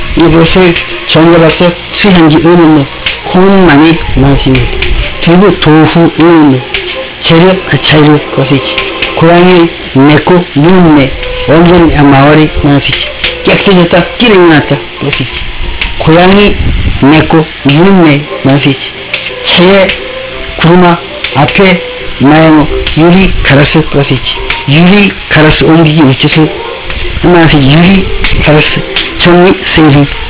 이것을 전자박사 수향기 의문로 혼만이 나왔습니다. 그리고 도후 의문로 재료 차이로 것이지 고양이 내고 눈내 완전 마을이 나왔지 깨끗해졌다 기름이 났다 것이지 고양이 내고 눈내 나왔지 차에 구르마 앞에 마야모 유리 가라스 것이지 유리 가라스 옮기기 위치에서 나왔지 유리 가라스 정리 세리